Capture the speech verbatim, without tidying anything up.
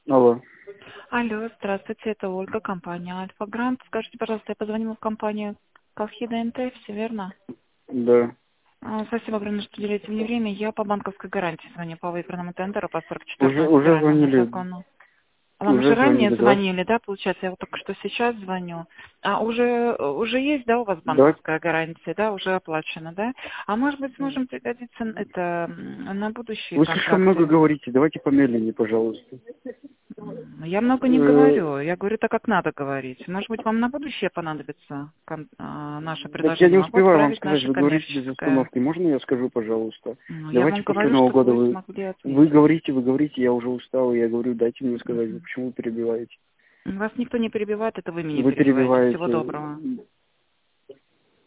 Алло. Алло, здравствуйте, это Ольга, компания Альфа Грант. Скажите, пожалуйста, я позвонила в компанию Колхида эн тэ, все верно? Да. А, Спасибо огромное, что уделяете мне время. Я по банковской гарантии звоню по выигранному тендеру по сорок Уже, четвёртому уже федеральному звонили. закону. Вам уже Уже ранее звонили, да? звонили, да, получается? Я вот только что сейчас звоню. А уже, уже есть, да, у вас Да. банковская гарантия, да, уже оплачена, да? А может быть, сможем пригодиться это м, на будущие Вы слишком много контракты? говорите. Давайте помедленнее, пожалуйста. М, Я много не Э, говорю, я говорю так, как надо говорить. Может быть, вам на будущее понадобится кон- а, наше Так я не предложение. Могу успеваю вам отправить сказать. наше Вы говорите без коммерческое. остановки. Можно я скажу, пожалуйста? Ну, я вам Давайте после говорю, Нового чтобы года вы вы... смогли Вы ответить. говорите, вы говорите, я уже устал, и я говорю, дайте мне сказать, вы Мгм. почему вы перебиваете? Вас никто не перебивает, это вы меня Вы перебиваете. Всего перебиваете. доброго.